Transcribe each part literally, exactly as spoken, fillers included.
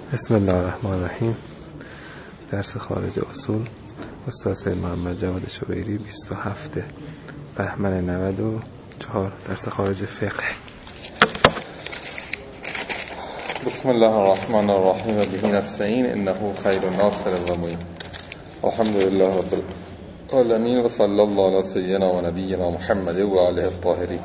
بسم الله الرحمن الرحیم. درس خارج اصول استاد سید محمد جواد شبیری، بیست و هفتم بهمن نود و چهار، درس خارج فقه. بسم الله الرحمن الرحیم و به نستعین انه خیر ناصر و معین. الحمد لله رب العالمین و صلی الله علی سیدنا و نبینا محمد و آله الطاهرین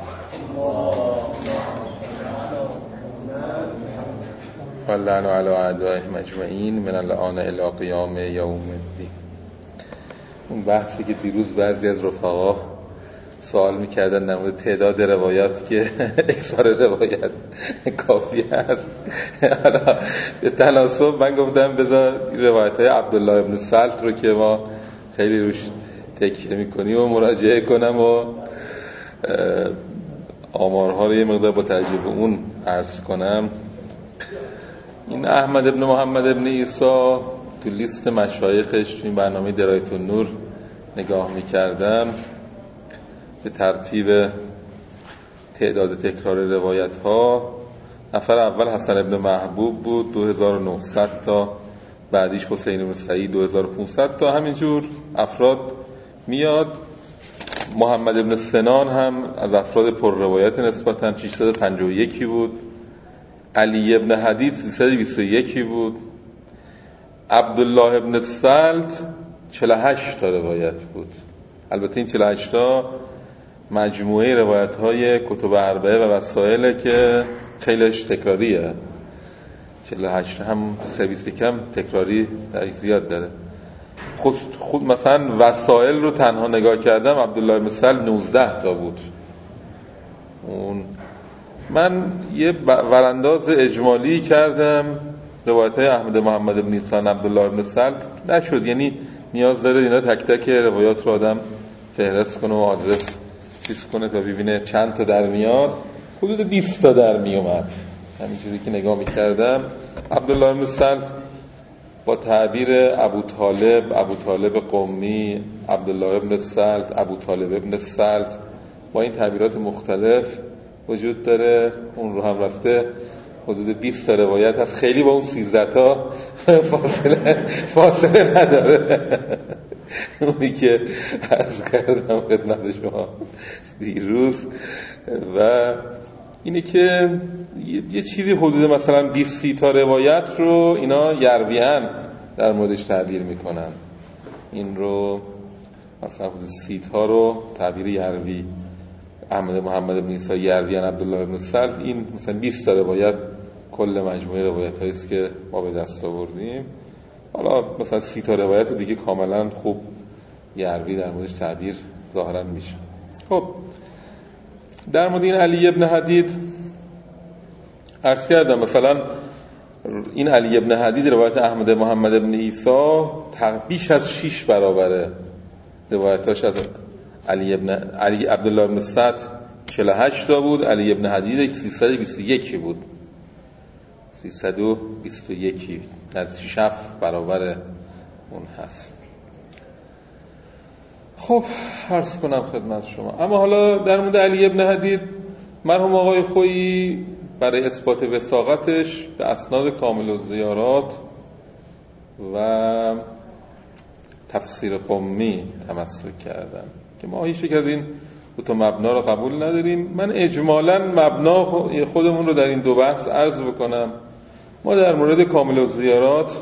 و لعن علی اعدائهم اجمعین من الآن الی قیام یوم الدین. اون بحثی که دیروز بعضی از رفقا سوال میکردن در مورد تعداد روایات که اکثر روایت کافی هست، حالا به تناسب من گفتم بذار روایت های عبدالله ابن سلت رو که ما خیلی روش تکیه میکنیم و مراجعه کنم و آمارها رو یه مقدار با توجه به اون عرض کنم. این احمد ابن محمد ابن عیسی تو لیست مشایخش تو این برنامه درایت النور نگاه میکردم به ترتیب تعداد تکرار روایت ها. نفر اول حسن ابن محبوب بود دو هزار و نهصد تا، بعدیش حسین بن سعید دو هزار و پانصد تا، همینجور افراد میاد. محمد ابن سنان هم از افراد پر روایت نسبتاً ششصد و پنجاه و یک بود. علی ابن حدید سیصد و بیست و یک بود. عبدالله ابن سلت چهل و هشت تا روایت بود. البته این چهل و هشت تا مجموعه روایت های کتب اربعه و وسائل که خیلیش تکراریه. چهل و هشت هم سویست کم تکراری در زیاد داره. خود, خود مثلا وسائل رو تنها نگاه کردم عبدالله ابن سلت نوزده تا بود. اون من یه ورانداز اجمالی کردم روایت های احمد محمد ابن عیسی عبدالله ابن سلت نشد، یعنی نیاز داره اینا تک تک روایات رو آدم فهرست کنه و آدرس چیز کنه تا ببینه چند تا در میاد. حدود بیست تا در می اومد همینجوری که نگاه میکردم. عبدالله ابن سلت با تعبیر ابو طالب، ابو طالب قمی، عبدالله ابن سلت، ابو طالب ابن سلت، با این تعبیرات مختلف وجود داره. اون رو هم رفته حدود بیست تا روایت هست، خیلی با اون سیزده تا فاصله فاصله نداره. اونی که عرض کردم خدمت شما دیروز و اینی که یه چیزی حدود مثلا بیست سی تا روایت رو اینا یرویان در موردش تعبیر میکنن. این رو مثلا حدود سی تا رو تعبیر یروی احمد محمد ابن عیسی یرویان عبدالله ابن سلت، این مثلا بیست تا روایت کل مجموعه روایت هایی است که ما به دست آوردیم. حالا مثلا سی تا روایت دیگه کاملا خوب یروی در موردش تعبیر ظاهرا میشه. خب در مورد این علی ابن حدید عرض کردم مثلا این علی ابن حدید روایت احمد محمد ابن عیسی بیش از شش برابره روایتاش از علی ابن علی عبدالله ابن سعد چهل و هشت تا بود، علی ابن حدید سیصد و بیست و یک بود. سیصد و بیست و یک نزدیک شش برابر اون هست. خب عرض کنم خدمت شما. اما حالا در مورد علی ابن حدید مرحوم آقای خویی برای اثبات وثاقتش به اسناد کامل الزیارات و تفسیر قمی تمسک کردن که ما هیچ یک از این دو تا مبنا رو قبول نداریم. من اجمالاً مبنا خودمون رو در این دو بحث عرض بکنم. ما در مورد کامل الزیارات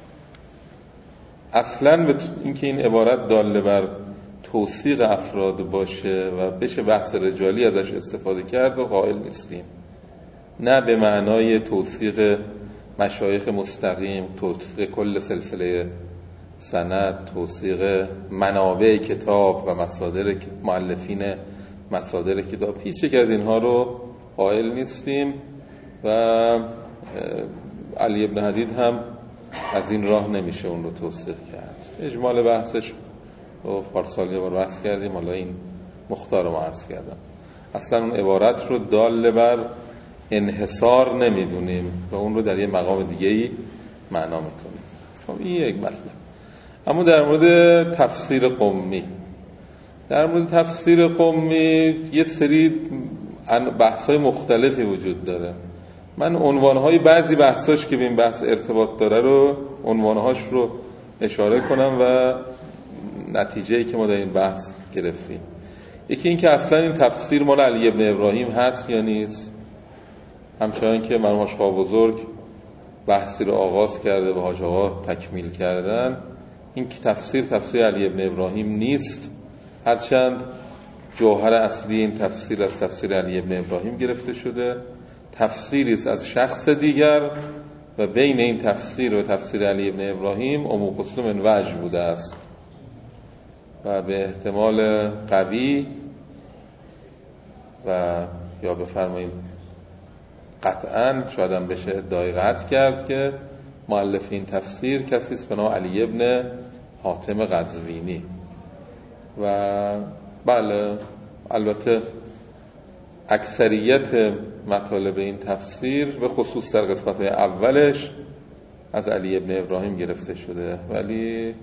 اصلاً به اینکه این عبارت داله بر توثیق افراد باشه و بشه بحث رجالی ازش استفاده کرد و قائل نیستیم. نه به معنای توثیق مشایخ مستقیم، توثیق کل سلسله سند، توثیق منابع کتاب و مصادر مؤلفین مصادر کتاب، هیچ یک از اینها رو قائل نیستیم و علی ابن حدید هم از این راه نمیشه اون رو توثیق کرد. اجمال بحثش رو پارسال یه بار بحث کردیم، حالا این مختار رو عرض کردم. اصلا اون عبارت رو دال بر انحصار نمیدونیم و اون رو در یه مقام دیگه‌ای معنا میکنیم. خب این یک مطلب. اما در مورد تفسیر قمی در مورد تفسیر قمی یه سری بحث‌های مختلفی وجود داره. من عنوانهای بعضی بحثاش که به این بحث ارتباط داره رو عنوانهاش رو اشاره کنم و نتیجه‌ای که ما در این بحث گرفتیم. یکی این که اصلا این تفسیر مال علی ابن ابراهیم هست یا نیست، همچنان که مرحوم حاج آقا بزرگ بحثی رو آغاز کرده و حاج آقا تکمیل کردن. این که تفسیر تفسیر علی ابن ابراهیم نیست، هرچند جوهر اصلی این تفسیر از تفسیر علی ابن ابراهیم گرفته شده، تفسیری است از شخص دیگر و بین این تفسیر و تفسیر علی ابن ابراهیم ام کلثوم من وجه بوده است و به احتمال قوی و یا بفرمایید قطعاً شاید هم بشه ادعای قطع کرد که مؤلف این تفسیر کسی است به نام علی ابن حاتم قزوینی. و بله البته اکثریت مطالب این تفسیر به خصوص در قسمت اولش از علی ابن ابراهیم گرفته شده، ولی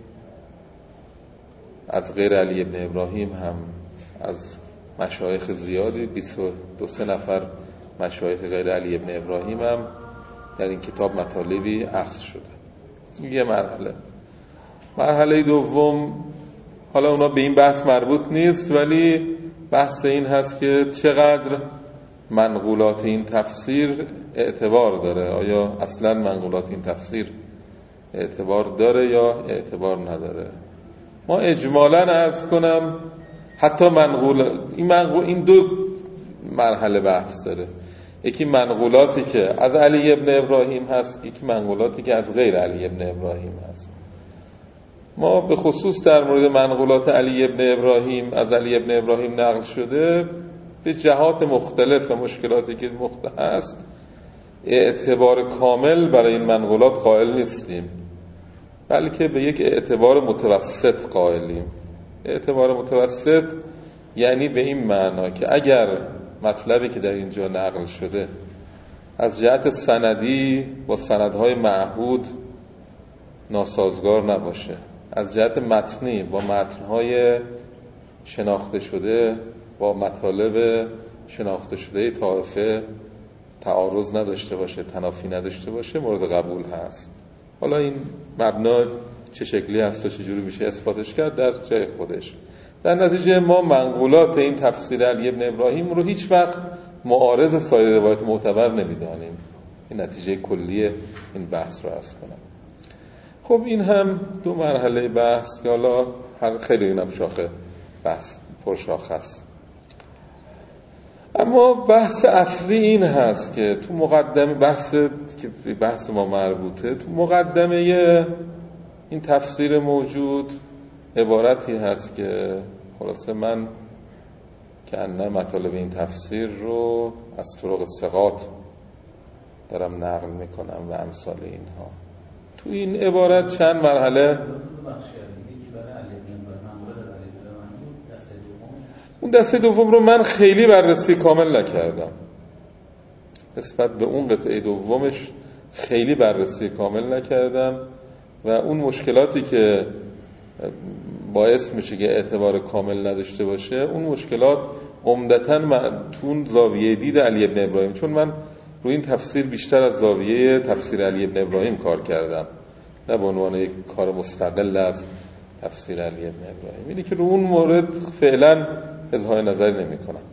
از غیر علی ابن ابراهیم هم از مشایخ زیادی بیست و دو سه نفر مشایخ غیر علی ابن ابراهیم هم در این کتاب مطالبی اخذ شده. یه مرحله. مرحله دوم، حالا اونا به این بحث مربوط نیست، ولی بحث این هست که چقدر منقولات این تفسیر اعتبار داره. آیا اصلا منقولات این تفسیر اعتبار داره یا اعتبار نداره؟ ما اجمالاً عرض کنم حتی منقول این منقول این دو مرحله بحث داره. یکی منقولاتی که از علی ابن ابراهیم هست، یکی منقولاتی که از غیر علی ابن ابراهیم هست. ما به خصوص در مورد منقولات علی ابن ابراهیم از علی ابن ابراهیم نقل شده به جهات مختلف و مشکلاتی که مختلف هست اعتبار کامل برای این منقولات قائل نیستیم، بلکه به یک اعتبار متوسط قائلیم. اعتبار متوسط یعنی به این معنا که اگر مطلبی که در اینجا نقل شده از جهت سندی با سندهای معهود ناسازگار نباشه، از جهت متنی با متنهای شناخته شده با مطالب شناخته شده طائفه تعارض نداشته باشه، تنافی نداشته باشه، مورد قبول هست. حالا این مبنا چه شکلی هست و چه جوری میشه اثباتش کرد در جای خودش. در نتیجه ما منقولات این تفسیر علی ابن ابراهیم رو هیچ وقت معارض سایر روایت معتبر نمیدانیم. این نتیجه کلی این بحث رو عرض کنم. خب این هم دو مرحله بحث که حالا هر خیلی اینم شاخه بحث پرشاخه است. اما بحث اصلی این هست که تو مقدمه بحث که بحث ما مربوطه، تو مقدمه این تفسیر موجود عبارتی هست که خلاصه من که انه مطالب این تفسیر رو از طرق ثقات دارم نقل میکنم و امثال اینها. تو این عبارت چند مرحله اون دسته دوم رو من خیلی بررسی کامل نکردم، نسبت به اون قطعه دومش خیلی بررسی کامل نکردم و اون مشکلاتی که باعث میشه که اعتبار کامل نداشته باشه اون مشکلات عمدتاً تو زاویه دید علی ابن ابراهیم، چون من روی این تفسیر بیشتر از زاویه تفسیر علی ابن ابراهیم کار کردم، نه به عنوان یک کار مستقل از تفسیر علی ابن ابراهیم. اینی که رو اون مورد فعلا اظهار نظری نمی کنم.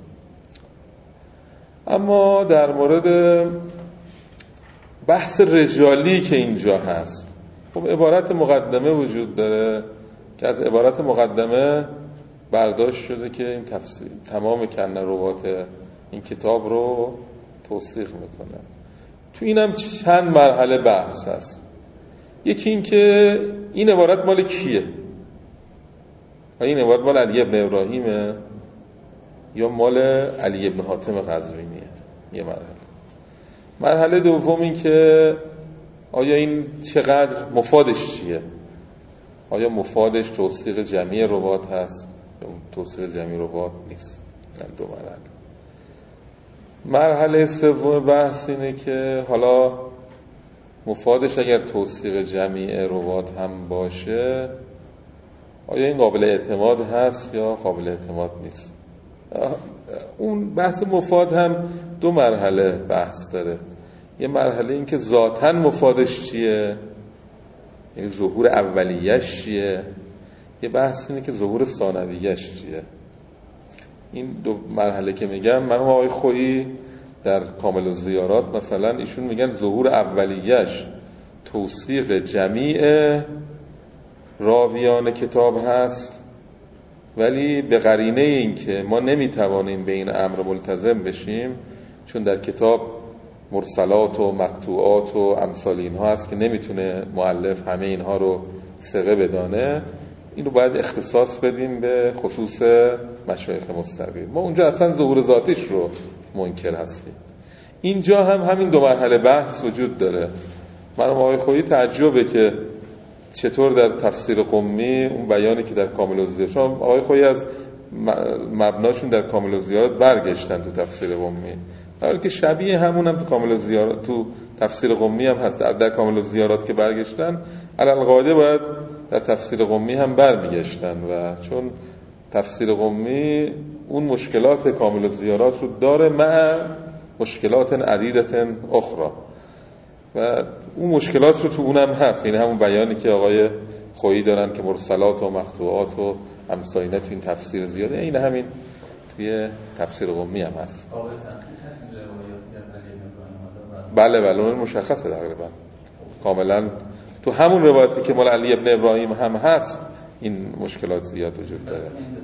اما در مورد بحث رجالی که اینجا هست، خب عبارت مقدمه وجود داره که از عبارت مقدمه برداشت شده که این تفسیر تمام کنه روات این کتاب رو توثیق میکنه. تو اینم چند مرحله بحث هست. یکی این که این عبارت مال کیه؟ این عبارت مال علی ابن ابراهیمه یا مال علی ابن حاتم قزوینیه؟ یه مرحله. مرحله دوم این که آیا این چقدر مفادش چیه؟ آیا مفادش توثیق جمعی روات هست یا توثیق جمعی روات نیست؟ این دو مرحله. مرحله سوم بحث اینه که حالا مفادش اگر توثیق جمعی روات هم باشه آیا این قابل اعتماد هست یا قابل اعتماد نیست؟ اون بحث مفاد هم دو مرحله بحث داره. یه مرحله این که ذاتاً مفادش چیه، یعنی ظهور اولیه‌اش چیه، یه بحث اینه که ظهور ثانویه‌اش چیه. این دو مرحله که میگم، مرحوم آقای خویی در کامل الزیارات مثلا ایشون میگن ظهور اولیه‌اش توثیق جمیع راویان کتاب هست، ولی به قرینه این که ما نمیتوانیم به این امر ملتزم بشیم، چون در کتاب مرسلات و مقطوعات و امثال اینها هست که نمیتونه مؤلف همه اینها رو ثقه بدانه، این رو باید اختصاص بدیم به خصوص مشایخ مستقیم. ما اونجا اصلا ظهور ذاتیش رو منکر هستیم. اینجا هم همین دو مرحله بحث وجود داره. من آقای خویی تعجبه که چطور در تفسیر قمی اون بیانی که در کامل الزیارات، چون آقای خویی از مبناشون در کامل الزیارات برگشتن تو تفسیر قمی، در حالی که شبیه همون هم تو کامل الزیارات تو تفسیر قمی هم هست. در کامل الزیارات که برگشتن علالقاعده باید در تفسیر قمی هم برمیگشتن، و چون تفسیر قمی اون مشکلات کامل الزیارات رو داره مع مشکلات عدیدت اخرى، و اون مشکلات رو تو اونم هست. یعنی همون بیانی که آقای خویی دارن که مرسلات و مقطوعات و امثال تو این تفسیر زیاده، این همین توی تفسیر قمی هم هست. بله بله اون مشخصه تقریبا کاملا تو همون روایتی که مال علی ابن ابراهیم هم هست این مشکلات زیاد وجود داره.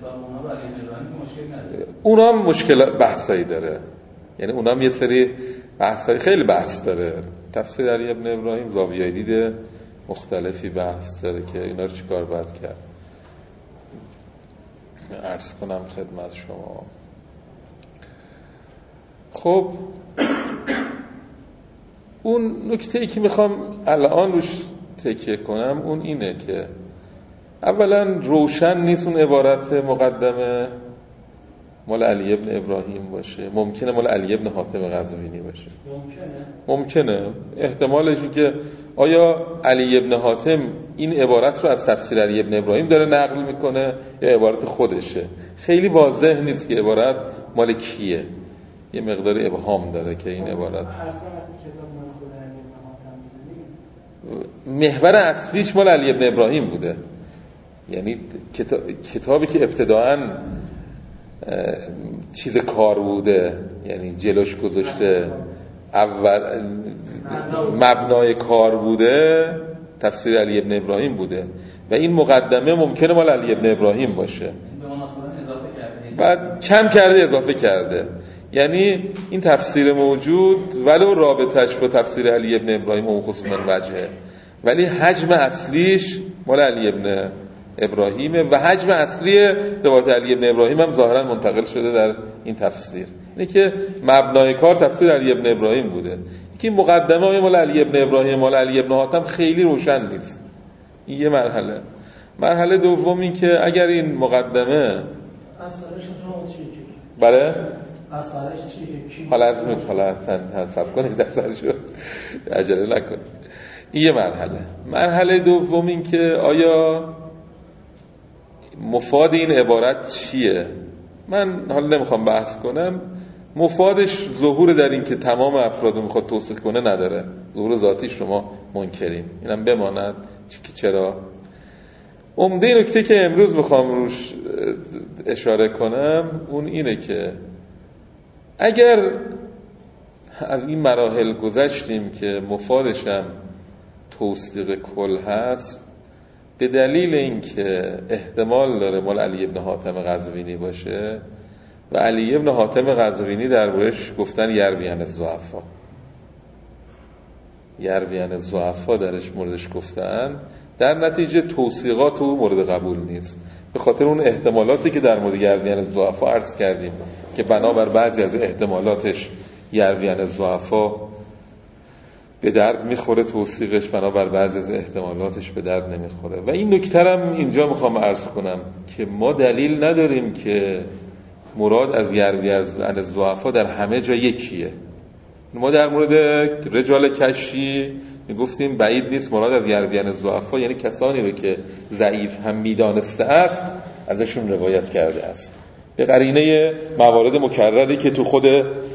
اونا هم مشکل بحثایی داره، یعنی اونا هم یه سری بحثایی خیلی بحث داره. تفسیر علی ابن ابراهیم زاویه دید مختلفی بحث داره که اینا رو چیکار باید کرد. عرض کنم خدمت شما. خب اون نکته‌ای که میخوام الان روش تکیه کنم اون اینه که اولا روشن نیست اون عبارت مقدمه مال علی ابن ابراهیم باشه، ممکنه مال علی ابن حاتم قزوینی باشه، ممکنه ممکنه احتمالش این که آیا علی ابن حاتم این عبارت رو از تفسیر علی ابن ابراهیم داره نقل میکنه یا عبارت خودشه. خیلی واضح نیست که عبارت مال کیه، یه مقدار ابهام داره که این عبارت محور اصلیش مال علی ابن ابراهیم بوده، یعنی کتابی که ابتداعاً چیز کار بوده، یعنی جلوش گذاشته اول مبنای کار بوده تفسیر علی ابن ابراهیم بوده، و این مقدمه ممکنه مال علی ابن ابراهیم باشه، بعد کم کرده اضافه کرده. یعنی این تفسیر موجود ولو رابطش با تفسیر علی ابن ابراهیم اون خصوصا وجهه، ولی حجم اصلیش مال علی ابن ابراهیمه و حجم اصلی روایت علی ابن ابراهیم هم ظاهرا منتقل شده در این تفسیر. اینه که مبنای کار تفسیر علی ابن ابراهیم بوده. که مقدمه های مال علی ابن ابراهیم مال علی ابن حاتم خیلی روشن نیست. این یه مرحله. مرحله دوم این که اگر این مقدمه اصلش چیه؟ بله؟ اصلش چیه؟ حالا از می حالا حساب کنید دفترشو عجله نکنید. این یه مرحله. مرحله دوم این که آیا مفاد این عبارت چیه؟ من حالا نمیخوام بحث کنم. مفادش ظهور در این که تمام افراد رو میخواد توصیف کنه نداره، ظهور ذاتیش رو ما منکریم، اینم بماند. چرا؟ عمده نکته که امروز میخوام روش اشاره کنم اون اینه که اگر از این مراحل گذشتیم که مفادش هم توصیق کل هست، به دلیل اینکه احتمال داره مال علی ابن حاتم قزوینی باشه و علی ابن حاتم قزوینی دربارش گفتن یرویان الضعفا، یرویان الضعفا درش موردش گفتن، در نتیجه توصیقات او مورد قبول نیست، به خاطر اون احتمالاتی که در مورد یرویان الضعفا عرض کردیم که بنابر بعضی از احتمالاتش یرویان الضعفا به درد میخوره، توصیقش بنابر بعضی از احتمالاتش به درد نمیخوره. و این نکته هم اینجا میخوام عرض کنم که ما دلیل نداریم که مراد از یرویان الضعفا در همه جا یکیه. ما در مورد رجال کشی میگفتیم بعید نیست مراد از یرویان الضعفا یعنی کسانی رو که ضعیف هم میدانسته است ازشون روایت کرده است، به قرینه موارد مکرری که تو خود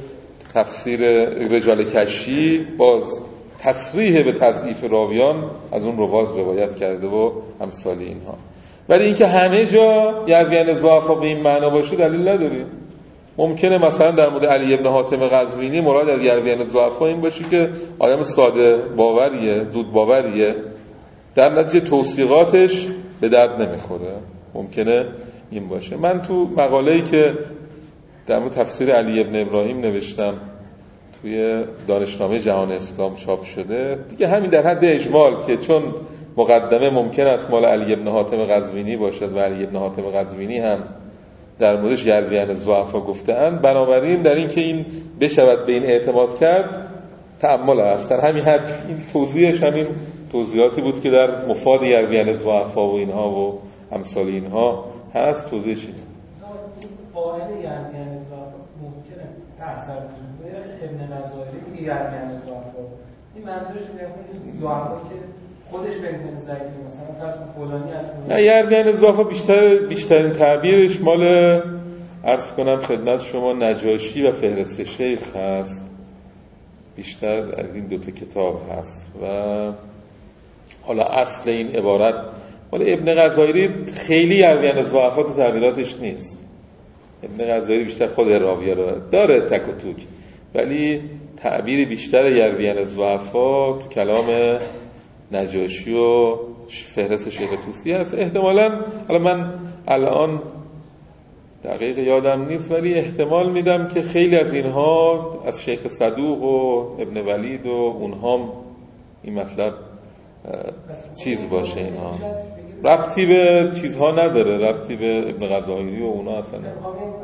تفسیر رجال کشی باز تصریح به تضعیف راویان از اون رواز روایت کرده و امثال اینها. ولی اینکه همه جا یروین ضعفا به این معنا باشه دلیل نداره. ممکنه مثلا در مورد علی ابن حاتم قزوینی مراد از یروین ضعفا این باشه که آدم ساده باوریه، زود باوریه، در نتیجه توثیقاتش به درد نمیخوره. ممکنه این باشه. من تو مقاله‌ای که در مورد تفسیر علی ابن ابراهیم نوشتم توی دانشنامه جهان اسلام چاپ شده، دیگه همین در حد اجمال که چون مقدمه ممکن است مال علی ابن حاتم قزوینی باشد و علی ابن حاتم قزوینی هم در موردش یروین ضعفا گفته‌اند، بنابراین در این که این بشود به این اعتماد کرد تأمل است. در همین حد این توضیحش همین توضیحاتی بود که در مفاد یروین ضعفا و اینها و امثال اینها هست. توضیحش اینه. قائل یروین ضعفا ممکنه تأثیر کنه. ابن غزالی میگه یروین ضعفا. این منظورش اینه ضعفا که خودش بگن ضعیفه، مثلا فرض فلانی از فلانی. نه، یروین ضعفا بیشتر بیشترین تعبیرش مال عرض کنم خدمت شما نجاشی و فهرست شیخ هست. بیشتر در این دو تا کتاب هست و حالا اصل این عبارت مال ابن غزالی خیلی یروین ضعفا تو تعبیراتش نیست. ابن غزالی بیشتر خود راویه رو داره تک و توک، ولی تعبیر بیشتر یروین ضعفا تو کلام نجاشی و فهرست شیخ طوسی هست. احتمالاً حالا من الان دقیق یادم نیست، ولی احتمال میدم که خیلی از اینها از شیخ صدوق و ابن ولید و اونها این مطلب چیز باشه. اینها ربطی به چیزها نداره، ربطی به ابن غزالی و اونا اصلا. مثلا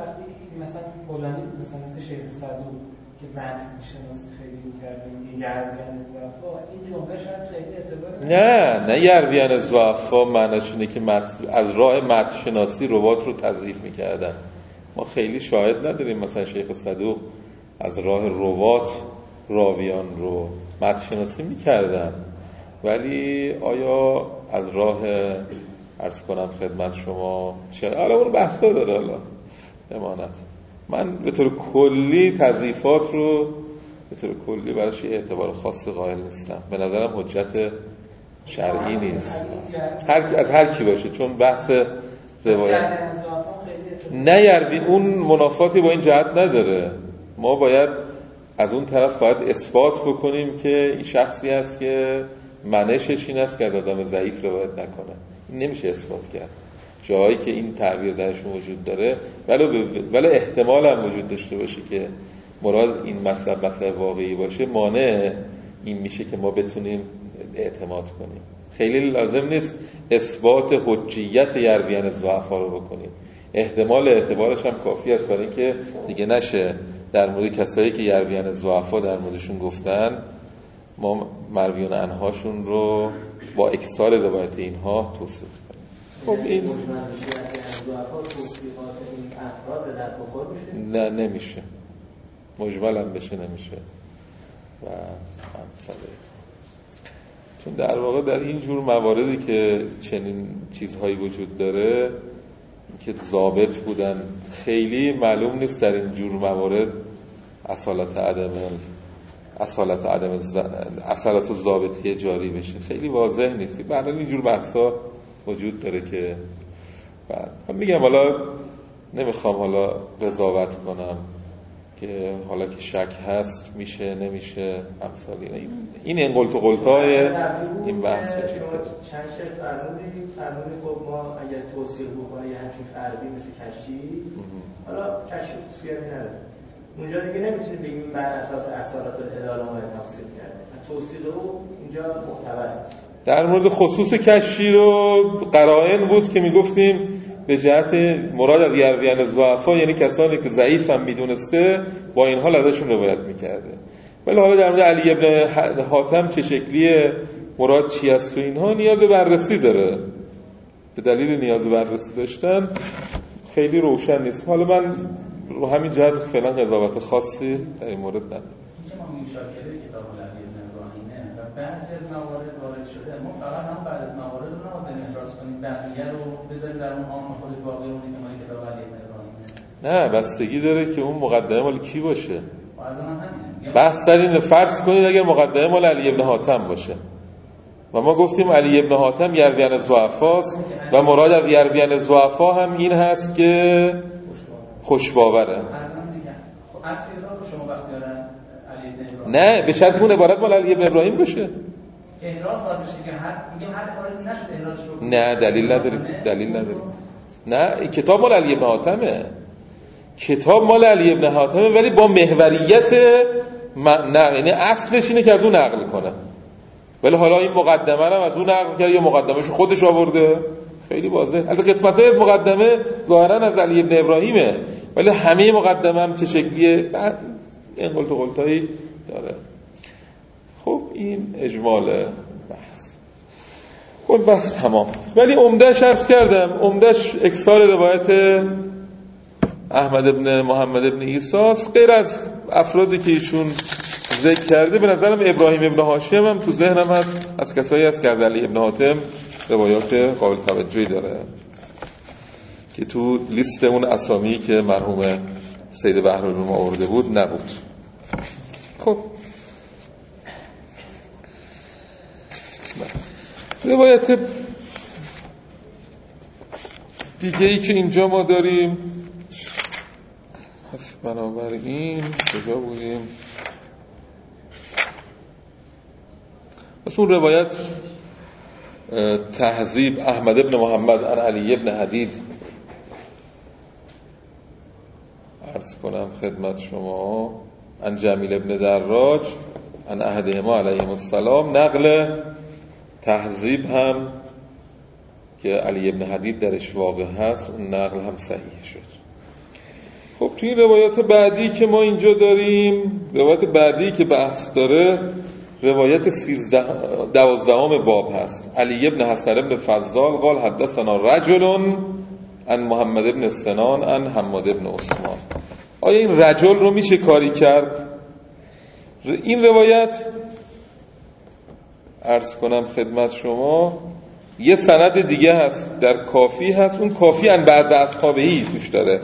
فلانی مثلا شیخ صدوق که متن شناسی خیلی کرده یروین ضعفا، این جمله شاید خیلی اعتبار نه نه یروین ضعفا معناش اینه که متن از راه متن شناسی روات رو تضعیف میکردن. ما خیلی شاهد نداریم مثلا شیخ صدوق از راه روات راویان رو متن شناسی میکردن، ولی آیا از راه عرض کنم خدمت شما چه حالا اون بحثا داره، حالا امانت من به طور کلی تضعیفات رو به طور کلی براش اعتبار خاصی قائل نیستم. به نظرم حجت شرعی نیست هر از هر کی باشه، چون بحث روایت نه یروین اون منافاتی با این جهت نداره. ما باید از اون طرف باید اثبات بکنیم که این شخصی است که منشش این است که از آدم ضعیف روایت نکنه. این نمیشه اثبات کرد. جایی که این تعبیر درشون وجود داره ولی ولی احتمال هم وجود داشته باشه که مراد این مطلب مطلب واقعی باشه، مانع این میشه که ما بتونیم اعتماد کنیم. خیلی لازم نیست اثبات حجیت یروین ضعفا رو بکنیم، احتمال اعتبارش هم کافی است برای اینکه دیگه نشه در مورد کسایی که یروین ضعفا در موردشون گفتن ما مرویون عنهاشون رو با اکثار روایت اینها توصیف کنیم. خب این نه نمیشه، مجمل هم بشه نمیشه و همساله. چون در واقع در این جور مواردی که چنین چیزهایی وجود داره که ضابط بودن خیلی معلوم نیست در این جور موارد اصالت عدم اصالت عدم ز... اصالت ضابطی جاری بشه، خیلی واضح نیست. برای این جور بحثا وجود داره که بعد هم میگم حالا نمیخوام حالا قضاوت کنم که حالا که شک هست میشه نمیشه امثال این این انقلت و قلتای این بحث وجود داره. چند شرط فرمودید فرمودید خب ما اگر توصیل بکنه یه همچین فردی مثل کشی حالا کشی خصوصیتی نداره اونجا دیگه نمیتونید بگیم بر اساس اصالت العدالة ما تفسیر کرده توصیل رو اینجا معتبره. در مورد خصوص کشی رو قرائن بود که میگفتیم به جهت مراد از یروین ضعفا یعنی کسانی که ضعیف هم میدونسته با این حال ازشون روایت میکرده. ولی حالا در مورد علی ابن حاتم چه شکلیه، مراد چی است و اینها نیاز بررسی داره. به دلیل نیاز بررسی داشتن خیلی روشن نیست. حالا من رو همین جهت فعلا قضاوت خاصی در این مورد ندارم. ما مشاکله کتاب علی ابن ابراهیمه و بعضی از موارد وارد شده، ما فقط هم بعد از موارد رو نباید احراز کنیم، بقیه رو بذاریم در اون عام خودش باقی اونی که ما کتاب علی ابن ابراهیمه. نه بستگی داره که اون مقدمه مال کی باشه. از اون هم بحث سر این فرض کنید اگر مقدمه مال علی ابن حاتم باشه و ما گفتیم علی ابن حاتم یرویان الضعفاست و مراد از یرویان الضعفا هم این هست که خوشباوره. نه به شرط اون عبارت مال علی ابن ابراهیم باشه. احراز باید بشه که هر میگم هر عبارتی نشد احرازش رو. نه دلیل نداره، دلیل نداره. نه این کتاب مال علی ابن حاتمه. کتاب مال علی ابن حاتمه ولی با محوریت نه، یعنی اصلش اینه که از اون نقل کنه. ولی حالا این مقدمه رو از اون نقل کرده یا مقدمه‌شو خودش آورده، خیلی واضحه. البته قسمت‌های از مقدمه ظاهرا از علی ابن ابراهیمه ولی همه مقدمه هم چه شکلیه این قلت و قلتایی داره. خب این اجمال بحث. خب بس تمام. ولی عمده‌اش عرض کردم، عمده‌اش اکسال روایت احمد ابن محمد ابن عیسی غیر از افرادی که ایشون ذکر کرده به نظرم ابراهیم ابن هاشم هم تو ذهنم هست از کسایی هست که از علی ابن حاتم روایات قابل توجهی داره که تو لیست اون اسامی که مرحوم سید بحرالعلوم آورده بود نبود. خب روایت دیگه ای که اینجا ما داریم پس بنابراین کجا بودیم؟ پس اون روایت تهذیب احمد ابن محمد عن علی ابن حدید عرض کنم خدمت شما عن جمیل ابن دراج عن احدهما علیهم السلام. نقل تهذیب هم که علی ابن حدید درش واقع هست اون نقل هم صحیح شد. خب توی این روایات بعدی که ما اینجا داریم، روایت بعدی که بحث داره روایت دوازدهم باب هست. علی ابن حسن ابن فضال قال حدثنا رجل عن محمد ابن سنان عن حماد ابن عثمان. آیا این رجل رو میشه کاری کرد؟ این روایت عرض کنم خدمت شما یه سند دیگه هست در کافی هست، اون کافی عن بعض اصحابهی توش داره،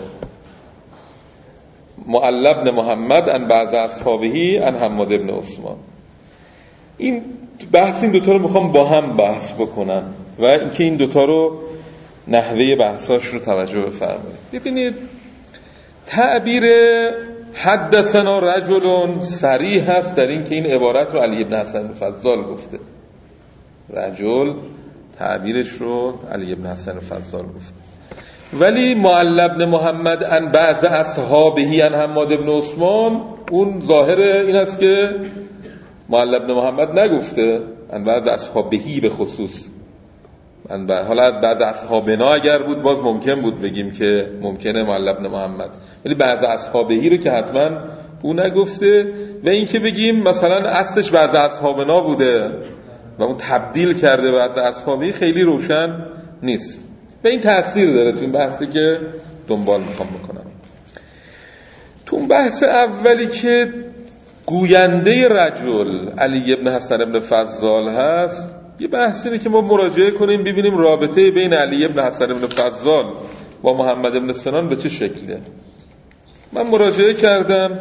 معل ابن محمد عن بعض اصحابهی عن حماد ابن عثمان. این بحث این دوتا رو میخوام با هم بحث بکنم و اینکه این دوتا رو نحوه بحثاش رو توجه بفرمایید. ببینید تعبیر حدثنا رجل صریح هست در این که این عبارت رو علی ابن حسن فضال گفته. رجل تعبیرش رو علی ابن حسن فضال گفته، ولی معل ابن محمد عن بعض اصحابهی عن حماد ابن عثمان اون ظاهر این است که معل ابن محمد نگفته عن بعض اصحابهی به خصوص. حالا بعض اصحابنا اگر بود باز ممکن بود بگیم که ممکنه معل ابن محمد، ولی بعض اصحابهی رو که حتما او نگفته. و این که بگیم مثلا اصلش بعض اصحابنا بوده و اون تبدیل کرده بعض اصحابهی خیلی روشن نیست و این تأثیر داره تو این بحثی که دنبال میخوام بکنم. تو اون بحث اولی که گوینده رجل علی ابن حسن ابن فضال هست، یه بحثی اینه که ما مراجعه کنیم ببینیم رابطه بین علی ابن حسن ابن فضال و محمد ابن سنان به چه شکله. من مراجعه کردم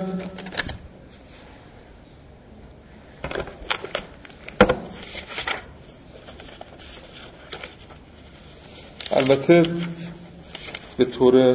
البته به طور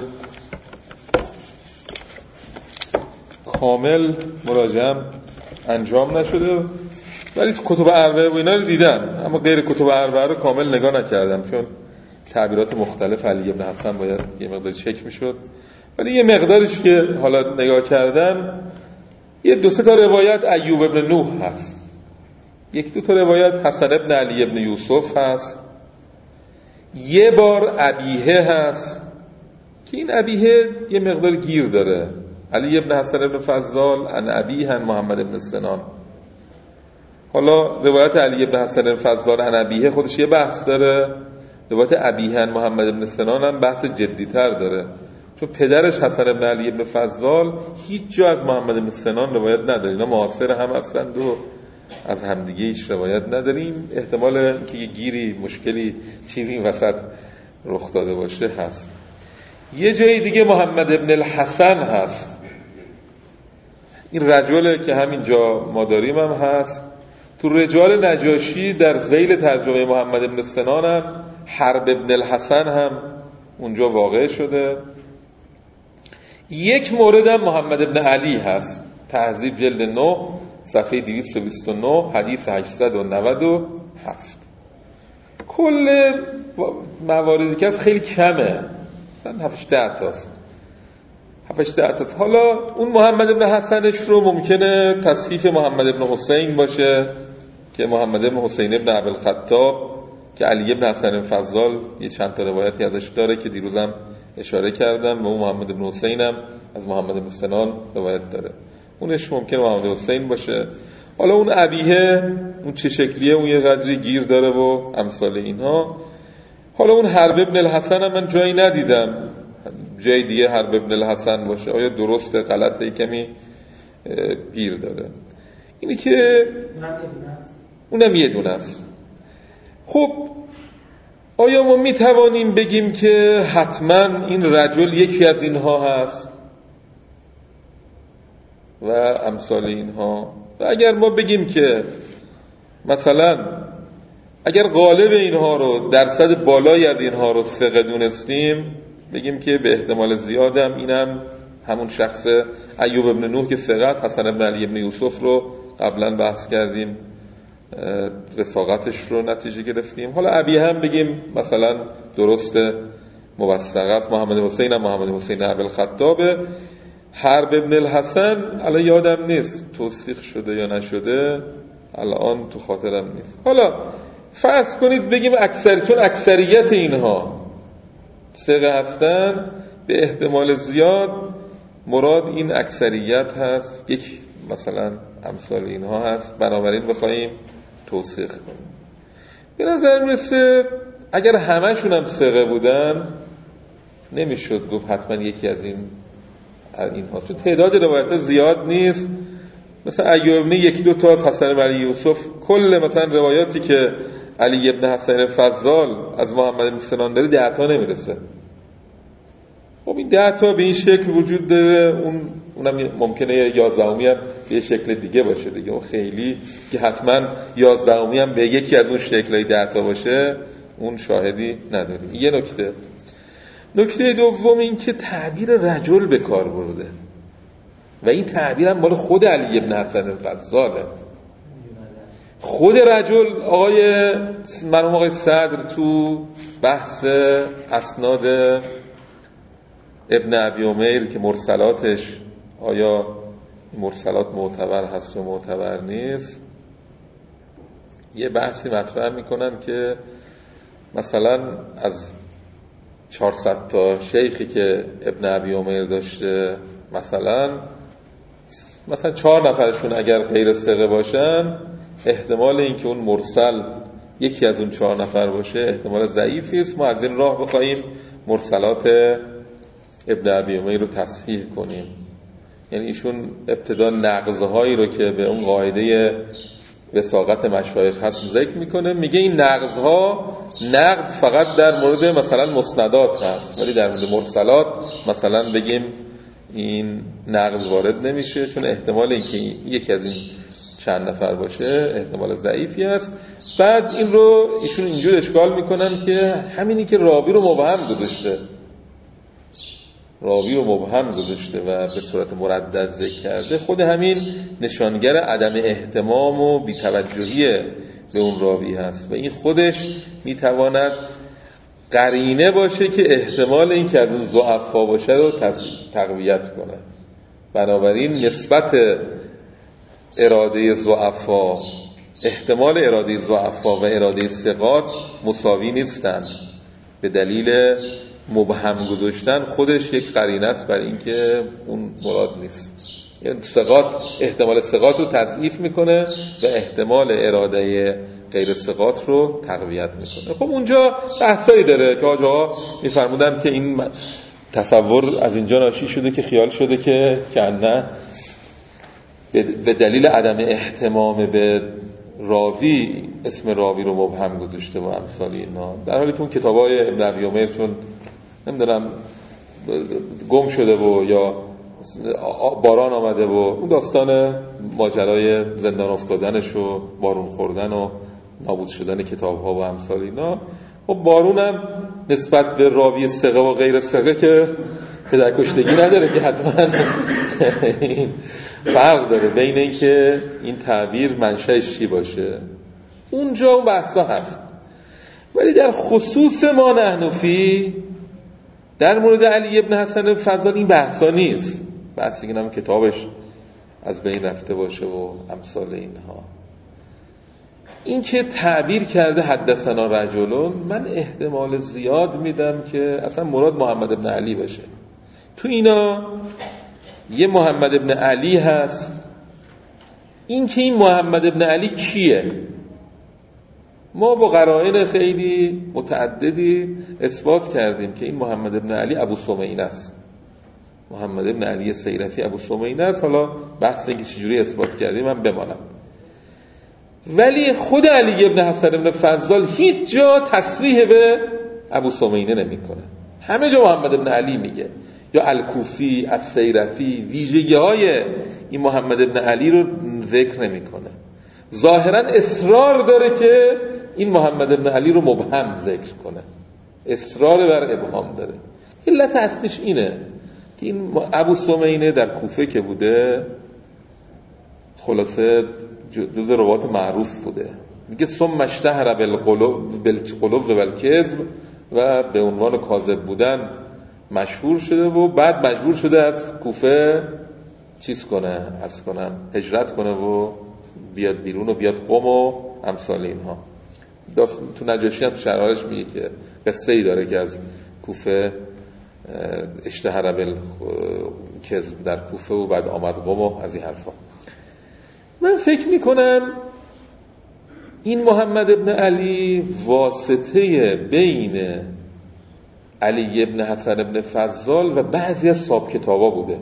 کامل مراجعه انجام نشده ولی کتب اربعه و اینا رو دیدم، اما غیر کتب اربعه رو کامل نگاه نکردم چون تعبیرات مختلف علی ابن حسن باید یه مقدار چک میشد. ولی یه مقدارش که حالا نگاه کردم یه دو سه تا روایت ایوب ابن نوح هست، یک دو تا روایت حسن ابن علی ابن یوسف هست، یه بار ابیه هست که این ابیه یه مقدار گیر داره. علی ابن حسن ابن فضال عن ابیه عن محمد ابن سنان. حالا روایت علی ابن حسن ابن فضال عن ابیه خودش یه بحث داره، روایت ابیه عن محمد ابن سنان هم بحث جدی‌تر داره چون پدرش حسن ابن علی ابن فضال هیچ جا از محمد ابن سنان روایت نداره، اینا معاصر هم هستند و از همدیگه هیچ روایت نداریم. احتمال اینکه یه گیری مشکلی چیزی این وسط رخ داده باشه هست. یه جای دیگه محمد ابن الحسن هست، این رجله که همینجا ما داریم هم هست. تو رجال نجاشی در ذیل ترجمه محمد بن سنان هم حرب ابن الحسن هم اونجا واقع شده. یک مورد هم محمد بن علی هست، تهذیب جلد نه صفحه دویست و بیست و نه حدیث هشتصد و نود و هفت. کل مواردی که هست خیلی کمه، مثلا هفتش ده تاست هفتش ده تاست. حالا اون محمد بن حسنش رو ممکنه تصحیف محمد بن حسین باشه که محمد بن حسین ابن ابوالخطاب که علی بن حسن فضال یه چند تا روایتی ازش داره که دیروزم اشاره کردم، و اون محمد بن حسین هم از محمد بن سنان روایت داره، اونش ممکنه محمد حسین باشه. حالا اون ابیه اون چه شکلیه، اون یه قدری گیر داره و امثال اینها. حالا اون حرب ابن الحسن هم من جایی ندیدم جای دیگه حرب ابن الحسن باشه، آیا درسته غلطه، کمی گیر داره. اینی که اونم یه دونه است. خب آیا ما می توانیم بگیم که حتما این رجل یکی از اینها هست و امثال اینها؟ و اگر ما بگیم که مثلا اگر غالب اینها رو درصد بالایی از اینها رو ثقه دونستیم، بگیم که به احتمال زیادم اینم همون شخص ایوب ابن نوح که ثقه است، حسن ابن علی ابن یوسف رو قبلا بحث کردیم، رساقتش رو نتیجه گرفتیم. حالا ابی هم بگیم مثلا درسته موثق است، محمد حسین هم محمد حسین ابوالخطاب. حرب ابن الحسن الان یادم نیست توثیق شده یا نشده، الان تو خاطرم نیست. حالا فرض کنید بگیم اکثر، چون اکثریت اینها ثقه هستن، به احتمال زیاد مراد این اکثریت هست، یک مثلا امثال اینها هست، بنابراین بخوایم توثیق کنیم. به نظر میرسه اگر همشون هم ثقه بودن نمیشد گفت حتما یکی از این اینها، چون تعداد روایت ها زیاد نیست. مثلا ایوب یکی دو تا از حسن بن علی یوسف، کل مثلا روایاتی که علی ابن حسن فضال از محمد بن سنان داره ده تا نمیرسه. خب این ده تا به این شکل وجود داره، اون اونم ممکنه یازدهمی هم به شکل دیگه باشه دیگه، اون خیلی که حتما یازدهمی هم به یکی از اون شکل‌های ده تا باشه اون شاهدی نداریم. یه نکته. نکته دوم این که تعبیر رجل به کار برده و این تعبیر هم مال خود علی ابن حسن فضاله. خود رجل آقای مرحوم آقای صدر تو بحث اسناد ابن ابی عمیر که مرسلاتش آیا مرسلات معتبر هست و معتبر نیست، یه بحثی مطرح میکنن که مثلا از چهارصد تا شیخی که ابن ابی عمیر داشته، مثلا مثلا چهار نفرشون اگر غیر ثقه باشن، احتمال این که اون مرسل یکی از اون چهار نفر باشه احتمال ضعیفی است. ما از این راه بخوایم مرسلات ابن ابی عمیر رو تصحیح کنیم. یعنی ایشون ابتدا نقض‌هایی رو که به اون قاعده وثاقت مشایخ هست ذکر میکنه، میگه این نقض‌ها نقض فقط در مورد مثلا مسندات هست، ولی در مورد مرسلات مثلا بگیم این نقض وارد نمیشه، چون احتمال اینکه یکی از این چند نفر باشه احتمال ضعیفی است. بعد این رو ایشون اینجور اشکال میکنن که همینی که راوی رو مبهم گذاشته راوی رو مبهم گذاشته و به صورت مردد ذکر کرده، خود همین نشانگر عدم اهتمام و بی‌توجهی به اون راوی هست و این خودش میتواند قرینه باشه که احتمال این که از اون ضعفا باشه رو تقویت کنه. بنابراین نسبت اراده ضعفا، احتمال اراده ضعفا و اراده ثقات مساوی نیستند، به دلیل مبهم گذاشتن خودش یک قرینه است بر این که اون مراد نیست. یعنی ثقات احتمال ثقات رو تضعیف میکنه و احتمال اراده غیر ثقات رو تقویت میکنه. خب اونجا بحثایی داره که آجاها میفرمودن که این تصور از اینجا ناشی شده که خیال شده که کنه به دلیل عدم احتمام به راوی اسم راوی رو مبهم گذاشته و امثال اینا، در حالی که اون کتابای ابن ابی عمیر چون نمیدونم گم شده و یا باران آمده و اون داستان ماجرای زندان افتادنش و بارون خوردن و نابود شدن کتاب ها و امثال اینا. و بارون هم نسبت به راوی ثقه و غیر ثقه که پدرکشتگی نداره که حتما فرق داره بین این که این تعبیر منشأش چی باشه. اونجا اون بحثا هست. ولی در خصوص ما نحنفی در مورد علی ابن حسن فضال این بحثا نیست. بحثی که هم کتابش از بین رفته باشه و امثال اینها. این که تعبیر کرده حدثنا رجلون، من احتمال زیاد میدم که اصلا مراد محمد ابن علی باشه. تو اینا یه محمد ابن علی هست. این که این محمد ابن علی کیه؟ ما با قرائن خیلی متعددی اثبات کردیم که این محمد ابن علی ابو سمیعه است. محمد ابن علی سیرفی ابو سمیعه است. حالا بحث اینکه چجوری اثبات کردیم من بمانم. ولی خود علی ابن حسن ابن فضال هیچ جا تصریح به ابو سمیعه نمیکنه. همه جا محمد ابن علی میگه، یا الکوفی، السیرفی، ویژگی های این محمد ابن علی رو ذکر نمیکنه. ظاهرا اصرار داره که این محمد ابن علی رو مبهم ذکر کنه، اصرار بر ابهام داره. علت اصلیش اینه که این ابو سمیعه در کوفه که بوده خلاصه جز روات معروف بوده. میگه ثم اشتهر بالقلوب بالقلوب والکذب، و به عنوان کاذب بودن مشهور شده و بعد مجبور شده از کوفه چیز کنه، عرض کنم هجرت کنه و بیاد بیرون و بیاد قم و امثال اینها. تو نجاشی هم شرحالش میگه که قصه ای داره که از کوفه اشتهر بالکذب در کوفه و بعد آمد قم و از این حرفا. من فکر میکنم این محمد ابن علی واسطه بین علی ابن حسن ابن فضال و بعضی از صاحب کتابا بوده.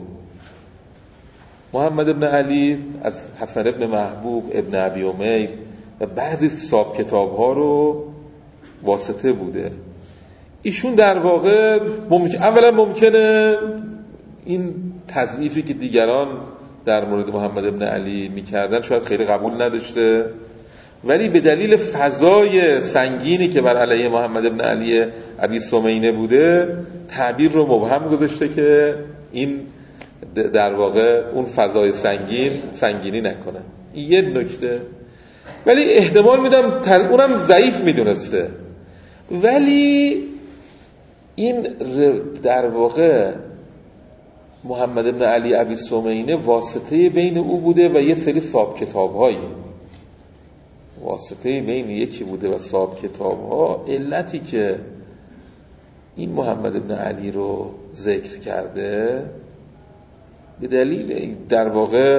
محمد ابن علی از حسن ابن محبوب، ابن ابی امیر و بعضی صاحب کتابها رو واسطه بوده. ایشون در واقع ممکن... اولا ممکنه این تضعیفی که دیگران در مورد محمد ابن علی میکردن شاید خیلی قبول نداشته، ولی به دلیل فضای سنگینی که بر علیه محمد ابن علی ابی سمیعه بوده تعبیر رو مبهم گذاشته که این در واقع اون فضای سنگین سنگینی نکنه. این یه نکته. ولی احتمال میدم اونم ضعیف میدونسته، ولی این در واقع محمد ابن علی ابی سمیعه واسطه بین او بوده و یه سری صاحب کتاب‌هایی، واسطه بین یکی بوده و صاحب کتاب‌ها. علتی که این محمد ابن علی رو ذکر کرده به دلیل در واقع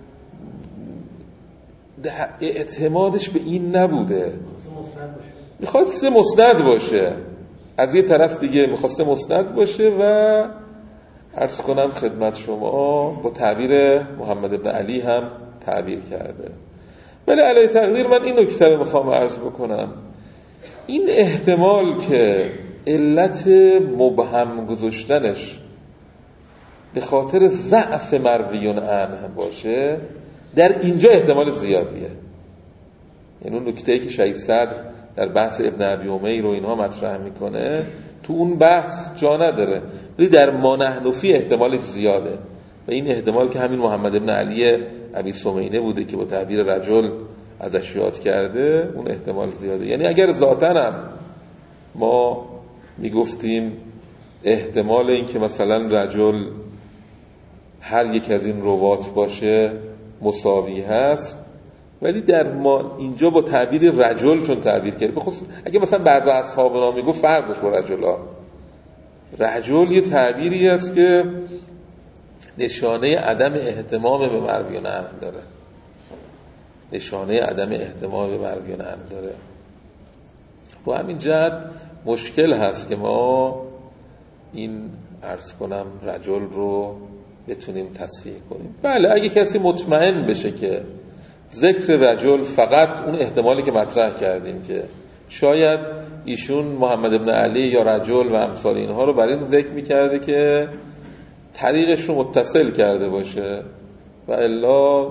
اعتمادش به این نبوده، میخواد مسند باشه، از یه طرف دیگه میخواسته مسند باشه و عرض کنم خدمت شما با تعبیر محمد ابن علی هم تعبیر کرده. ولی علی تقدیر من این نکته رو میخوام عرض بکنم، این احتمال که علت مبهم گذاشتنش به خاطر ضعف مرویون عنه باشه در اینجا احتمال زیادیه. یعنی اون نکته‌ای که شهید صدر در بحث ابن ابی امیر و اینها مطرح میکنه تو اون بحث جا نداره، ولی در ما نحنفی احتمالش زیاده و این احتمال که همین محمد ابن علی ابی سمیعه بوده که با تعبیر رجل ازش یاد کرده، اون احتمال زیاده. یعنی اگر ذاتاً هم ما میگفتیم احتمال این که مثلا رجل هر یک از این روات باشه مساوی هست، ولی در ما اینجا با تعبیر رجل چون تعبیر کرد، بخصوص اگه مثلا بعضی اصحابنا میگو فرق داشت با رجلا، رجل یه تعبیری است که نشانه عدم احتمام به مرویان عنه داره، نشانه عدم احتمام به مرویان عنه داره. رو همین جهت مشکل هست که ما این عرض کنم رجل رو بتونیم تصحیح کنیم. بله اگه کسی مطمئن بشه که ذکر رجل فقط اون احتمالی که مطرح کردیم که شاید ایشون محمد ابن علی یا رجل و امثال اینها رو برای این ذکر میکرده که طریقش رو متصل کرده باشه و الا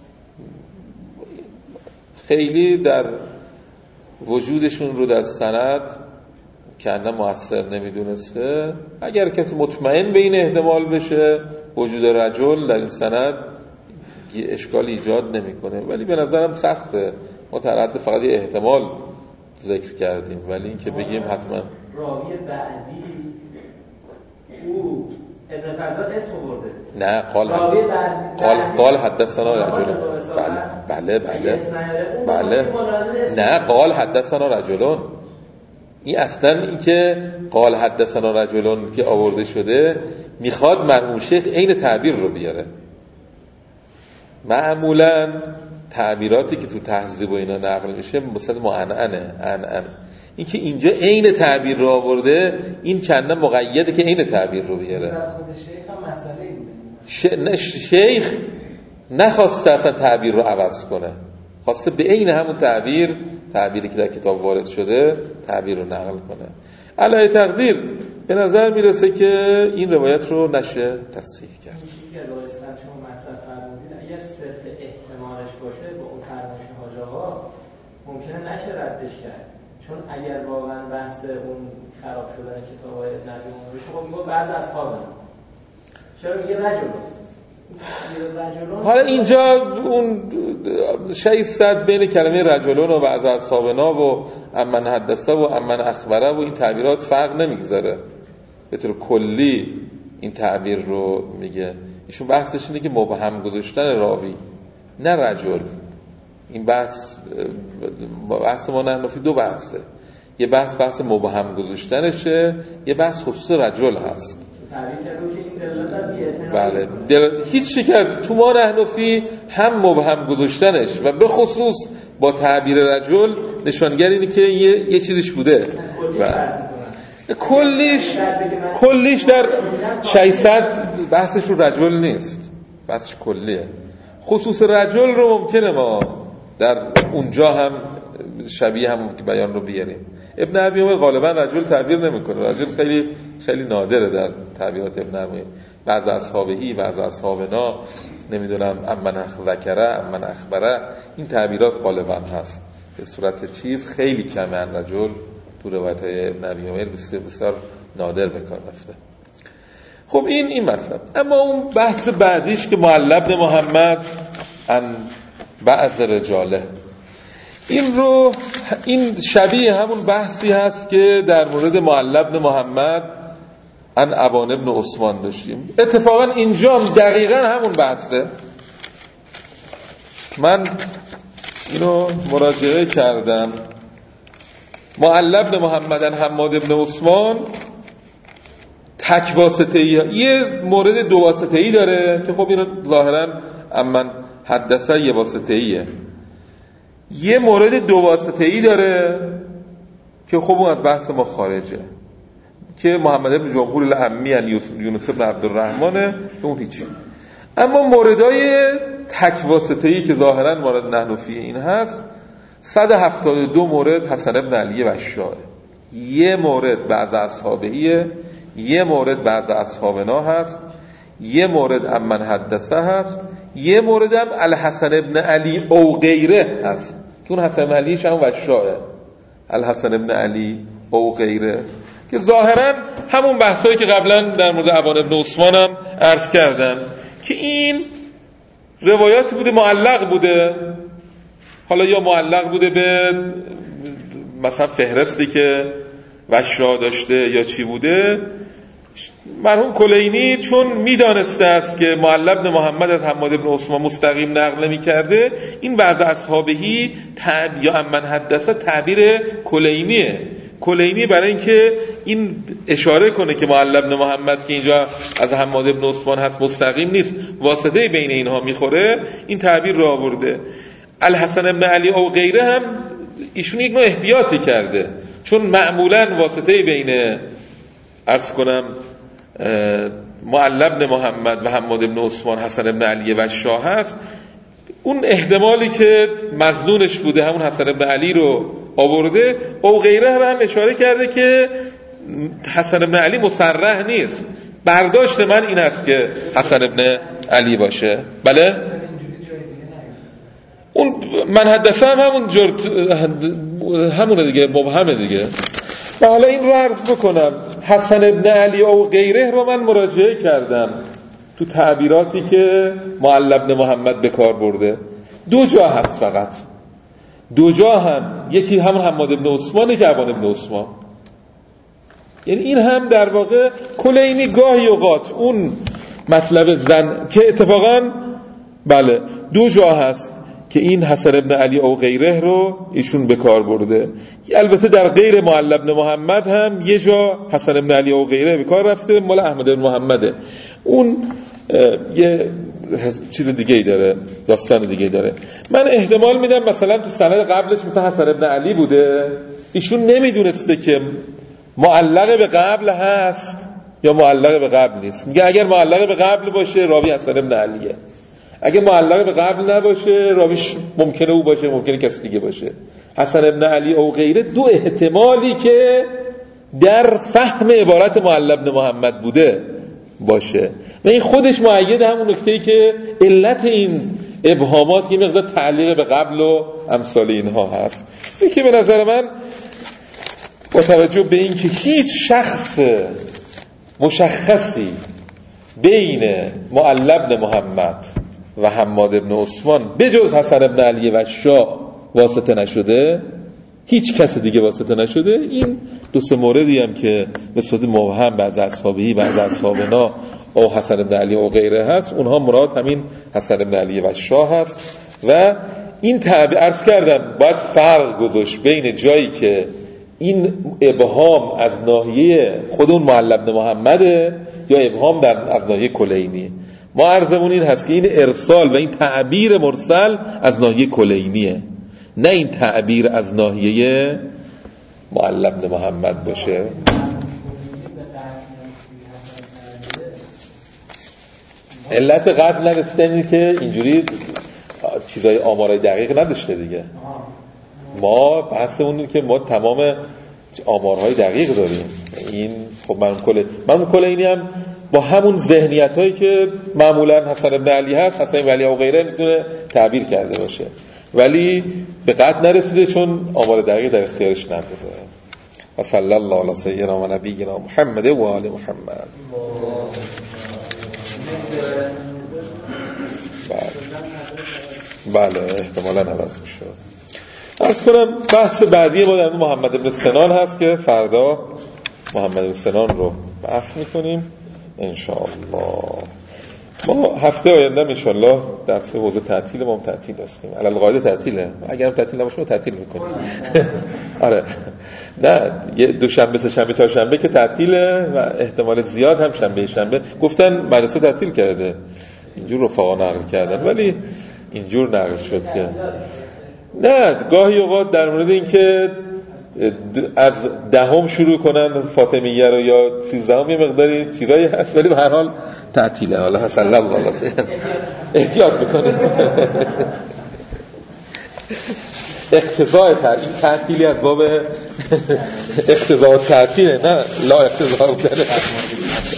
خیلی در وجودشون رو در سند کنه مؤثر نمیدونسته. اگر کسی مطمئن به این احتمال بشه وجود رجل در این سند اشکال ایجاد نمیکنه، ولی به نظرم سخته. ما در حد فقط یه احتمال ذکر کردیم، ولی این که بگیم حتما راوی بعدی او ابن فضل اسم برده. نه قال قال قال حدثنا رجل. بله بله بله بله نه قال حدثنا رجلون. این اصلا این که قال حدثنا رجلون که آورده شده میخواد مرحوم شیخ عین تعبیر رو بیاره. معمولا تعبیراتی که تو تهذیب و اینا نقل میشه مثلا معنعنه انعن. این که اینجا عین تعبیر رو آورده این کنه مقیده که عین تعبیر رو بیاره. خود شیخ هم مسئله ش... بوده. شیخ نخواسته اصلا تعبیر رو عوض کنه، خواسته به عین همون تعبیر تعبیری که در کتاب وارد شده تعبیر رو نقل کنه. علی تقدیر به نظر میرسه که این روایت رو نشه تصحیح کرد. چیزی از آقای سند شما مطرح فرمودید اگر صرف احتمالش باشه با اون فرمایش حاج آقا ممکنه نشه ردش کرد، چون اگر واقعا بحث اون خراب شدن کتاب‌های نبی بشه خب میگه بعد از خوابن چرا میگه رجل. حالا اینجا اون شیصد بین کلمه رجلون و بعض اصحابنا و امن حدثه و امن اخبره و این تعبیرات فرق نمیگذاره، به طور کلی این تعبیر رو میگه. ایشون بحثش اینه که مبهم گذاشتن راوی نه رجل. این بحث بحث ما نحنفی دو بحثه، یه بحث بحث مبهم گذاشتنشه، یه بحث خصوص رجل هست. بله در هیچ یک از تو ما نحنفی هم مبهم گذاشتنش و به خصوص با تعبیر رجل نشانگر اینه که یه, یه چیزش بوده و کلیش کلیش در ششصد بحثش رو رجل نیست، بحثش کلیه. خصوص رجل رو ممکنه ما در اونجا هم شبیه هم بیان رو بیاریم. ابن ابی عمر غالبا رجل تعبیر نمیکنه، رجل خیلی خیلی نادره در تعبیرات ابن ابی. بعض اصحابهی بعض اصحابنا نمیدونم امن ذکره امن اخبره این تعبیرات غالبا هست، به صورت چیز خیلی کمه رجل تو روایت های ابن ابی عمر بسیار بسیار نادر به کار رفته. خب این این مطلب. اما اون بحث بعدیش که معل بن محمد ان بعض رجاله، این رو این شبیه همون بحثی هست که در مورد معل بن محمد ان ابان ابن عثمان داشتیم. اتفاقا اینجا دقیقا همون بحثه. من اینو مراجعه کردم. معل بن محمد ان حماد ابن عثمان تک واسطه‌ای، یه مورد دو واسطه‌ای داره که خب اینو ظاهرا امن حدثه یه واسطه‌ایه. یه مورد دو واسطه‌ای داره که خب اون از بحث ما خارجه، که محمد ابن جمهور العمی ان یونس ابن عبدالرحمنه که اون هیچی. اما موردای تک واسطه‌ای که ظاهرا مورد نحنفی این هست صد و هفتاد و دو مورد حسن ابن علی وشاء، یه مورد بعض اصحابهیه، یه مورد بعض اصحابنا هست، یه مورد امن حدثه هست، یه مورد هم الحسن ابن علی او غیره هست که اون حسن ابن علیش هم وشاء، الحسن ابن علی او غیره، که ظاهرا همون بحثایی که قبلا در مورد ابان ابن عثمان هم عرض کردم که این روایات بوده معلق بوده، حالا یا معلق بوده به مثلا فهرستی که وشا داشته یا چی بوده. مرحوم کلینی چون میدانسته است که معل بن محمد از حماد بن عثمان مستقیم نقل نمی کرده، این بعض اصحابهی تعب یا امن حدثه تعبیر کلینیه. کلینی برای اینکه این اشاره کنه که معل بن محمد که اینجا از حماد بن عثمان هست مستقیم نیست، واسطه بین اینها میخوره، این تعبیر رو آورده. الحسن ابن علی او غیره هم ایشون یک نوع احتیاطی کرده، چون معمولا واسطه بین عرض کنم معل بن محمد و حماد بن عثمان حسن ابن علی وشاء هست، اون احتمالی که مظنونش بوده همون حسن ابن علی رو آورده. او غیره هم اشاره کرده که حسن ابن علی مصرح نیست، برداشت من این است که حسن ابن علی باشه. بله اون من حدثه هم همون جرت همونه دیگه، مبهمه دیگه. و حالا این رو عرض بکنم، حسن ابن علی و غیره رو من مراجعه کردم تو تعبیراتی که معلی ابن محمد به کار برده. دو جا هست فقط، دو جا هم، یکی همون حماد ابن عثمانه که ابان ابن عثمان، یعنی این هم در واقع کلینی گاهی اوقات اون مطلب زن که اتفاقا بله دو جا هست که این حسن ابن علی او غیره رو ایشون به کار برده. البته در غیر معلی ابن محمد هم یه جا حسن ابن علی او غیره به کار رفته، مال احمد ابن محمده. اون یه چیز دیگه ای داره، داستان دیگه ای داره. من احتمال میدم مثلا تو سند قبلش مثلا حسن ابن علی بوده، ایشون نمیدونسته که معلق به قبل هست یا معلق به قبل نیست. میگه اگر معلق به قبل باشه راوی حسن ابن علیه، اگه معلق به قبل نباشه راویش ممکنه او باشه، ممکنه کسی دیگه باشه. حسن ابن علی او غیره دو احتمالی که در فهم عبارت معلی ابن محمد بوده باشه و این خودش مؤید همون نکته‌ای که علت این ابهامات یه مقدار تعلیق به قبل و امثال اینها هست. این که به نظر من با توجه به این که هیچ شخص مشخصی بین معلی ابن محمد و حماد ابن عثمان بجز حسن ابن علی و شاه واسطه نشده، هیچ کس دیگه واسطه نشده، این دو سه موردی هم که به صورت مبهم بعض اصحابی بعض اصحابنا او حسن ابن علی و غیره هست، اونها مراد همین حسن ابن علی و شاه هست. و این تعبیر عرض کردم باید فرق گذاشت بین جایی که این ابهام از ناحیه خود اون معلی ابن محمده یا ابهام در از ناحیه کلینی. ما عرضمون این هست که این ارسال و این تعبیر مرسل از ناحیه کلینیه، نه این تعبیر از ناحیه معلی ابن محمد باشه. علت قطع نرسیدن که اینجوری چیزای آمارای دقیق نداشته دیگه. ما بحثمون اینه که ما تمام آمارهای دقیق داریم. این خب من کل من کلینی هم با همون ذهنیتایی که معمولا حسن ابن علی هست، حسن ابن علی و غیره میتونه تعبیر کرده باشه، ولی به قطع نرسیده چون آمار دقیق در اختیارش نبوده. و صلی الله علی سیدنا و نبینا محمد و آل محمد. بله احتمالاً عوض میشه. عرض کنم بحث بعدی ما در محمد بن سنان هست که فردا محمد بن سنان رو بحث میکنیم انشاءالله. ما هفته آینده انشاءالله درس حوزه تعطیل ما هم تعطیل هستیم، علی القاعده تعطیله، اگرم تعطیل نباشه ما تعطیل میکنیم. آره نه یه دوشنبه سه شنبه چهار شنبه که تعطیله و احتمال زیاد هم شنبه شنبه گفتن مدرسه تعطیل کرده، اینجور رفقا نقل کردن، ولی اینجور نقل شد که نه گاهی اوقات در مورد این که از دهم شروع کنن فاطمیه رو یا سیزدهم یه مقداری چیزایی هست، ولی به هر حال تعطیله. حالا صلی الله علیه و سلم احتیاط بکنید. اقتضاء تعطیل، تعطیلی از باب اقتضاء تعطیله، نه لا اقتضاء بودنه.